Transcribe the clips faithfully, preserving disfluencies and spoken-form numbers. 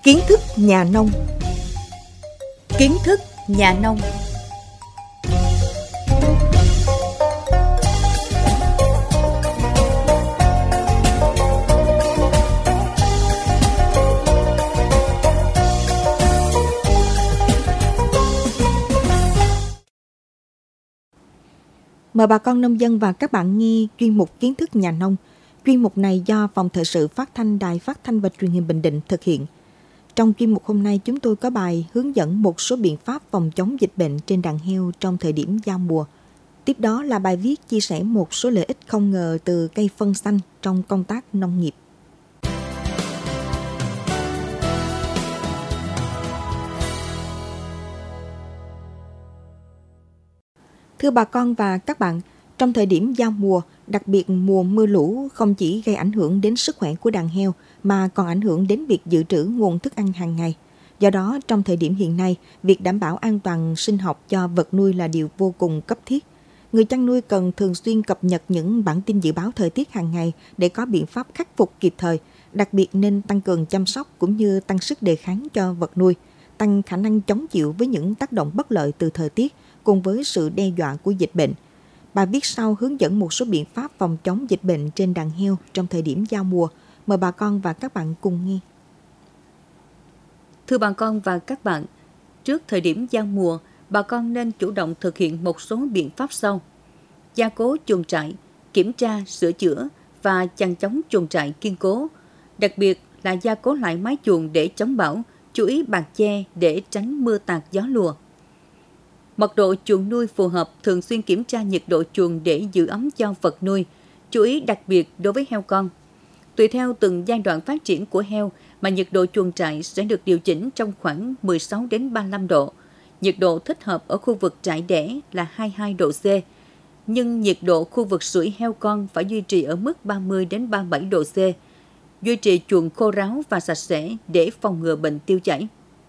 Kiến thức nhà nông. Kiến thức nhà nông. Mời bà con nông dân và các bạn nghe chuyên mục Kiến thức nhà nông. Chuyên mục này do Phòng Thời sự Phát thanh Đài Phát thanh và Truyền hình Bình Định thực hiện. Trong chuyên mục hôm nay, chúng tôi có bài hướng dẫn một số biện pháp phòng chống dịch bệnh trên đàn heo trong thời điểm giao mùa. Tiếp đó là bài viết chia sẻ một số lợi ích không ngờ từ cây phân xanh trong công tác nông nghiệp. Thưa bà con và các bạn, trong thời điểm giao mùa, đặc biệt mùa mưa lũ không chỉ gây ảnh hưởng đến sức khỏe của đàn heo mà còn ảnh hưởng đến việc dự trữ nguồn thức ăn hàng ngày. Do đó, trong thời điểm hiện nay, việc đảm bảo an toàn sinh học cho vật nuôi là điều vô cùng cấp thiết. Người chăn nuôi cần thường xuyên cập nhật những bản tin dự báo thời tiết hàng ngày để có biện pháp khắc phục kịp thời, đặc biệt nên tăng cường chăm sóc cũng như tăng sức đề kháng cho vật nuôi, tăng khả năng chống chịu với những tác động bất lợi từ thời tiết cùng với sự đe dọa của dịch bệnh. Bài viết sau hướng dẫn một số biện pháp phòng chống dịch bệnh trên đàn heo trong thời điểm giao mùa. Mời bà con và các bạn cùng nghe. Thưa bà con và các bạn, trước thời điểm giao mùa, bà con nên chủ động thực hiện một số biện pháp sau. Gia cố chuồng trại, kiểm tra, sửa chữa và chằng chống chuồng trại kiên cố. Đặc biệt là gia cố lại mái chuồng để chống bão, chú ý bạt che để tránh mưa tạt gió lùa. Mật độ chuồng nuôi phù hợp, thường xuyên kiểm tra nhiệt độ chuồng để giữ ấm cho vật nuôi, chú ý đặc biệt đối với heo con. Tùy theo từng giai đoạn phát triển của heo mà nhiệt độ chuồng trại sẽ được điều chỉnh trong khoảng mười sáu đến ba mươi lăm độ. Nhiệt độ thích hợp ở khu vực trại đẻ là hai mươi hai độ C, nhưng nhiệt độ khu vực sủi heo con phải duy trì ở mức ba mươi đến ba mươi bảy độ C. Duy trì chuồng khô ráo và sạch sẽ để phòng ngừa bệnh tiêu chảy.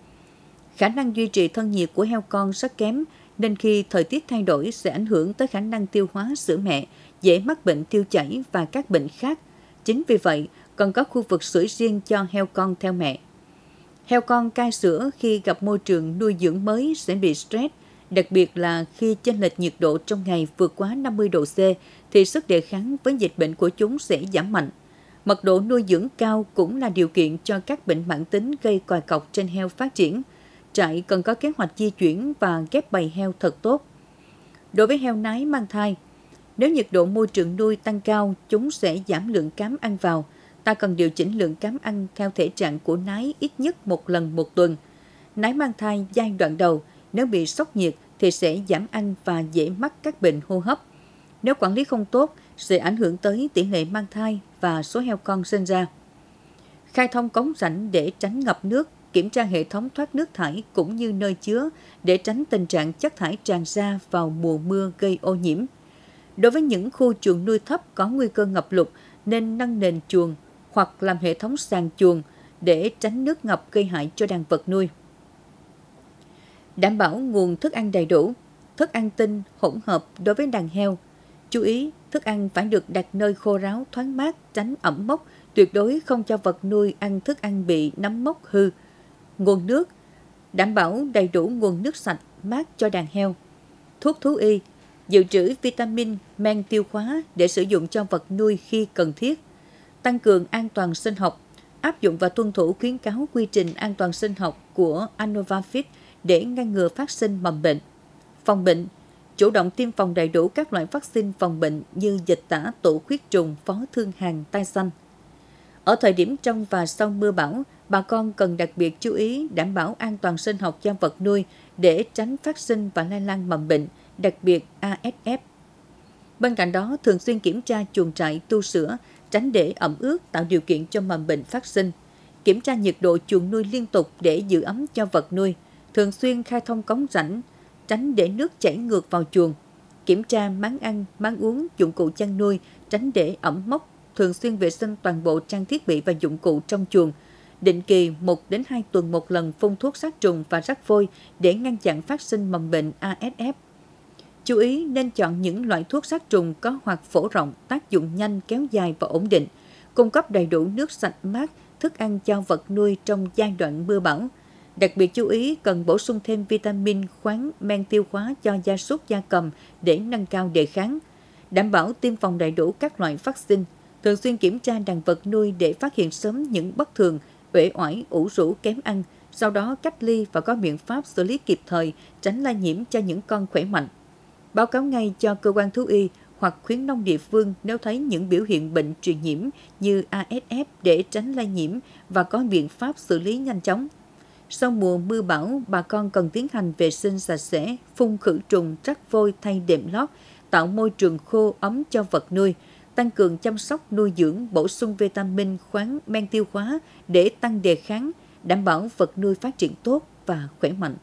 Khả năng duy trì thân nhiệt của heo con rất kém, nên khi thời tiết thay đổi sẽ ảnh hưởng tới khả năng tiêu hóa sữa mẹ, dễ mắc bệnh tiêu chảy và các bệnh khác. Chính vì vậy, cần có khu vực sưởi riêng cho heo con theo mẹ. Heo con cai sữa khi gặp môi trường nuôi dưỡng mới sẽ bị stress, đặc biệt là khi chênh lệch nhiệt độ trong ngày vượt quá năm mươi độ C thì sức đề kháng với dịch bệnh của chúng sẽ giảm mạnh. Mật độ nuôi dưỡng cao cũng là điều kiện cho các bệnh mãn tính gây còi cọc trên heo phát triển. Trại cần có kế hoạch di chuyển và ghép bầy heo thật tốt. Đối với heo nái mang thai, nếu nhiệt độ môi trường nuôi tăng cao, chúng sẽ giảm lượng cám ăn vào. Ta cần điều chỉnh lượng cám ăn theo thể trạng của nái ít nhất một lần một tuần. Nái mang thai giai đoạn đầu, nếu bị sốc nhiệt thì sẽ giảm ăn và dễ mắc các bệnh hô hấp. Nếu quản lý không tốt, sẽ ảnh hưởng tới tỷ lệ mang thai và số heo con sinh ra. Khai thông cống rãnh để tránh ngập nước, kiểm tra hệ thống thoát nước thải cũng như nơi chứa để tránh tình trạng chất thải tràn ra vào mùa mưa gây ô nhiễm. Đối với những khu chuồng nuôi thấp có nguy cơ ngập lụt nên nâng nền chuồng hoặc làm hệ thống sàn chuồng để tránh nước ngập gây hại cho đàn vật nuôi. Đảm bảo nguồn thức ăn đầy đủ, thức ăn tinh hỗn hợp đối với đàn heo. Chú ý, thức ăn phải được đặt nơi khô ráo thoáng mát, tránh ẩm mốc, tuyệt đối không cho vật nuôi ăn thức ăn bị nấm mốc hư. Nguồn nước, đảm bảo đầy đủ nguồn nước sạch, mát cho đàn heo. Thuốc thú y, dự trữ vitamin, men tiêu hóa để sử dụng cho vật nuôi khi cần thiết. Tăng cường an toàn sinh học, áp dụng và tuân thủ khuyến cáo quy trình an toàn sinh học của Anovafit để ngăn ngừa phát sinh mầm bệnh. Phòng bệnh, chủ động tiêm phòng đầy đủ các loại vaccine phòng bệnh như dịch tả, tổ khuyết trùng, phó thương hàn, tai xanh. Ở thời điểm trong và sau mưa bão, bà con cần đặc biệt chú ý đảm bảo an toàn sinh học cho vật nuôi để tránh phát sinh và lây lan mầm bệnh, đặc biệt a ét ép. Bên cạnh đó, thường xuyên kiểm tra chuồng trại, tu sửa, tránh để ẩm ướt tạo điều kiện cho mầm bệnh phát sinh. Kiểm tra nhiệt độ chuồng nuôi liên tục để giữ ấm cho vật nuôi. Thường xuyên khai thông cống rãnh, tránh để nước chảy ngược vào chuồng. Kiểm tra máng ăn, máng uống, dụng cụ chăn nuôi, tránh để ẩm mốc. Thường xuyên vệ sinh toàn bộ trang thiết bị và dụng cụ trong chuồng. Định kỳ một đến hai tuần một lần phun thuốc sát trùng và rắc vôi để ngăn chặn phát sinh mầm bệnh a ét ép. Chú ý nên chọn những loại thuốc sát trùng có hoạt phổ rộng, tác dụng nhanh, kéo dài và ổn định, cung cấp đầy đủ nước sạch mát, thức ăn cho vật nuôi trong giai đoạn mưa bão. Đặc biệt chú ý cần bổ sung thêm vitamin, khoáng, men tiêu hóa cho gia súc gia cầm để nâng cao đề kháng. Đảm bảo tiêm phòng đầy đủ các loại vaccine, thường xuyên kiểm tra đàn vật nuôi để phát hiện sớm những bất thường, uể oải, ủ rũ, kém ăn, sau đó cách ly và có biện pháp xử lý kịp thời, tránh lây nhiễm cho những con khỏe mạnh. Báo cáo ngay cho cơ quan thú y hoặc khuyến nông địa phương nếu thấy những biểu hiện bệnh truyền nhiễm như a ét ép để tránh lây nhiễm và có biện pháp xử lý nhanh chóng. Sau mùa mưa bão, bà con cần tiến hành vệ sinh sạch sẽ, phun khử trùng, trắc vôi thay đệm lót, tạo môi trường khô ấm cho vật nuôi, tăng cường chăm sóc nuôi dưỡng, bổ sung vitamin, khoáng, men tiêu hóa để tăng đề kháng, đảm bảo vật nuôi phát triển tốt và khỏe mạnh.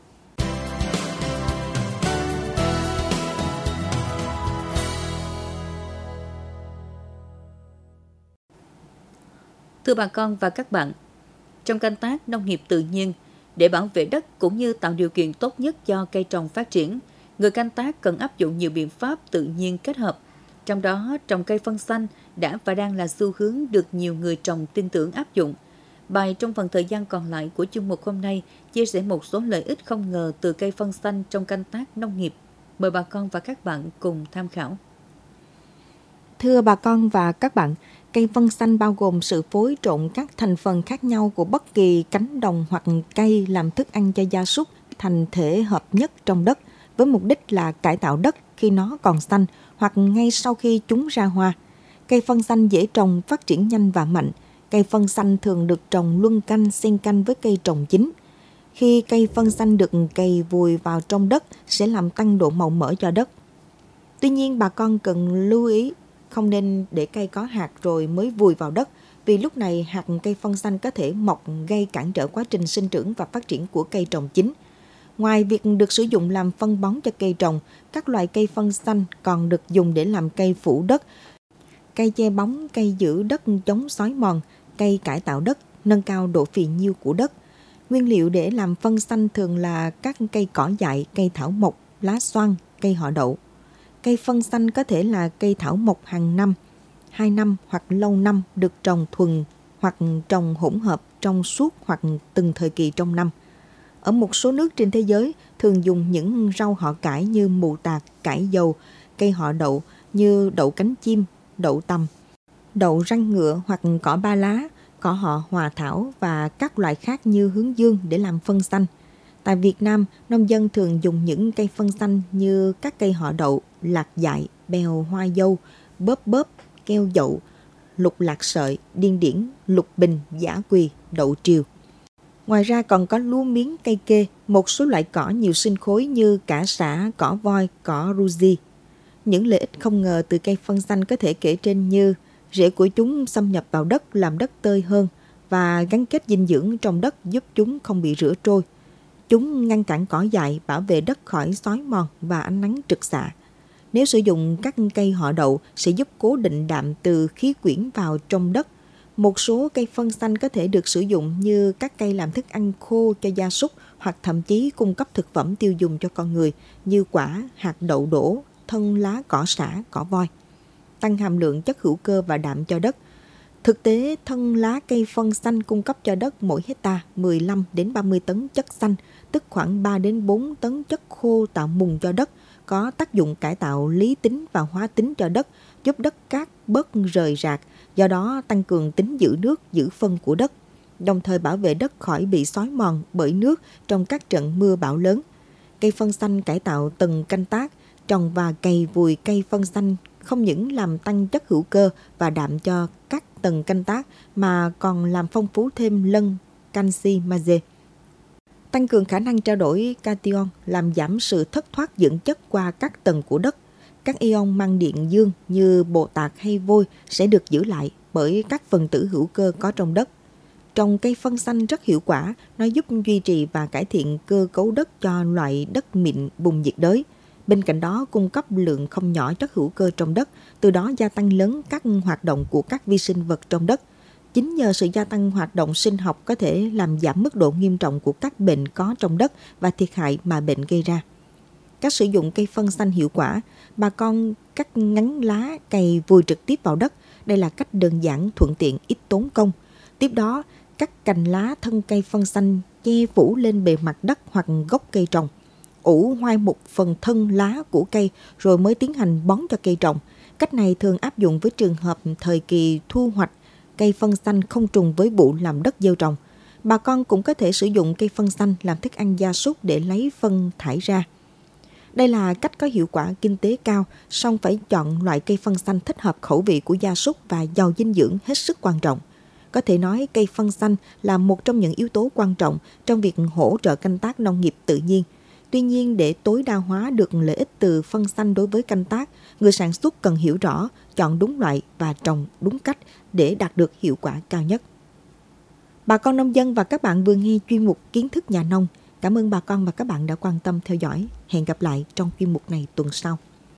Thưa bà con và các bạn, trong canh tác nông nghiệp tự nhiên, để bảo vệ đất cũng như tạo điều kiện tốt nhất cho cây trồng phát triển, người canh tác cần áp dụng nhiều biện pháp tự nhiên kết hợp. Trong đó, trồng cây phân xanh đã và đang là xu hướng được nhiều người trồng tin tưởng áp dụng. Bài trong phần thời gian còn lại của chương mục hôm nay chia sẻ một số lợi ích không ngờ từ cây phân xanh trong canh tác nông nghiệp. Mời bà con và các bạn cùng tham khảo. Thưa bà con và các bạn, cây phân xanh bao gồm sự phối trộn các thành phần khác nhau của bất kỳ cánh đồng hoặc cây làm thức ăn cho gia súc thành thể hợp nhất trong đất, với mục đích là cải tạo đất khi nó còn xanh hoặc ngay sau khi chúng ra hoa. Cây phân xanh dễ trồng, phát triển nhanh và mạnh. Cây phân xanh thường được trồng luân canh, xen canh với cây trồng chính. Khi cây phân xanh được cày vùi vào trong đất sẽ làm tăng độ màu mỡ cho đất. Tuy nhiên, bà con cần lưu ý không nên để cây có hạt rồi mới vùi vào đất, vì lúc này hạt cây phân xanh có thể mọc gây cản trở quá trình sinh trưởng và phát triển của cây trồng chính. Ngoài việc được sử dụng làm phân bón cho cây trồng, các loại cây phân xanh còn được dùng để làm cây phủ đất, cây che bóng, cây giữ đất chống xói mòn, cây cải tạo đất, nâng cao độ phì nhiêu của đất. Nguyên liệu để làm phân xanh thường là các cây cỏ dại, cây thảo mộc, lá xoan, cây họ đậu. Cây phân xanh có thể là cây thảo mộc hàng năm, hai năm hoặc lâu năm được trồng thuần hoặc trồng hỗn hợp trong suốt hoặc từng thời kỳ trong năm. Ở một số nước trên thế giới thường dùng những rau họ cải như mù tạt, cải dầu, cây họ đậu như đậu cánh chim, đậu tằm, đậu răng ngựa hoặc cỏ ba lá, cỏ họ hòa thảo và các loại khác như hướng dương để làm phân xanh. Tại Việt Nam, nông dân thường dùng những cây phân xanh như các cây họ đậu, lạc dại, bèo hoa dâu, bóp bóp, keo dậu, lục lạc sợi, điên điển, lục bình, dã quỳ, đậu triều. Ngoài ra còn có lúa miếng, cây kê, một số loại cỏ nhiều sinh khối như cả sả, cỏ voi, cỏ ruji. Những lợi ích không ngờ từ cây phân xanh có thể kể trên như rễ của chúng xâm nhập vào đất làm đất tơi hơn và gắn kết dinh dưỡng trong đất giúp chúng không bị rửa trôi. Chúng ngăn cản cỏ dại, bảo vệ đất khỏi xói mòn và ánh nắng trực xạ. Nếu sử dụng các cây họ đậu sẽ giúp cố định đạm từ khí quyển vào trong đất. Một số cây phân xanh có thể được sử dụng như các cây làm thức ăn khô cho gia súc hoặc thậm chí cung cấp thực phẩm tiêu dùng cho con người như quả, hạt đậu đổ, thân lá cỏ sả, cỏ voi. Tăng hàm lượng chất hữu cơ và đạm cho đất. Thực tế, thân lá cây phân xanh cung cấp cho đất mỗi hectare mười lăm đến ba mươi tấn chất xanh, tức khoảng ba đến bốn tấn chất khô tạo mùn cho đất, có tác dụng cải tạo lý tính và hóa tính cho đất, giúp đất cát bớt rời rạc, do đó tăng cường tính giữ nước, giữ phân của đất, đồng thời bảo vệ đất khỏi bị xói mòn bởi nước trong các trận mưa bão lớn. Cây phân xanh cải tạo tầng canh tác, trồng và cày vùi cây phân xanh không những làm tăng chất hữu cơ và đạm cho các tầng canh tác mà còn làm phong phú thêm lân, canxi, magie. Tăng cường khả năng trao đổi cation, làm giảm sự thất thoát dưỡng chất qua các tầng của đất. Các ion mang điện dương như bồ tạt hay vôi sẽ được giữ lại bởi các phần tử hữu cơ có trong đất. Trồng cây phân xanh rất hiệu quả, nó giúp duy trì và cải thiện cơ cấu đất cho loại đất mịn vùng nhiệt đới. Bên cạnh đó, cung cấp lượng không nhỏ chất hữu cơ trong đất, từ đó gia tăng lớn các hoạt động của các vi sinh vật trong đất. Chính nhờ sự gia tăng hoạt động sinh học có thể làm giảm mức độ nghiêm trọng của các bệnh có trong đất và thiệt hại mà bệnh gây ra. Cách sử dụng cây phân xanh hiệu quả, bà con cắt ngắn lá, cày vùi trực tiếp vào đất. Đây là cách đơn giản, thuận tiện, ít tốn công. Tiếp đó, cắt cành lá thân cây phân xanh che phủ lên bề mặt đất hoặc gốc cây trồng. Ủ hoai một phần thân lá của cây rồi mới tiến hành bón cho cây trồng. Cách này thường áp dụng với trường hợp thời kỳ thu hoạch cây phân xanh không trùng với vụ làm đất gieo trồng. Bà con cũng có thể sử dụng cây phân xanh làm thức ăn gia súc để lấy phân thải ra. Đây là cách có hiệu quả kinh tế cao, song phải chọn loại cây phân xanh thích hợp khẩu vị của gia súc và giàu dinh dưỡng hết sức quan trọng. Có thể nói cây phân xanh là một trong những yếu tố quan trọng trong việc hỗ trợ canh tác nông nghiệp tự nhiên. Tuy nhiên, để tối đa hóa được lợi ích từ phân xanh đối với canh tác, người sản xuất cần hiểu rõ, chọn đúng loại và trồng đúng cách để đạt được hiệu quả cao nhất. Bà con nông dân và các bạn vừa nghe chuyên mục Kiến thức nhà nông. Cảm ơn bà con và các bạn đã quan tâm theo dõi. Hẹn gặp lại trong chuyên mục này tuần sau.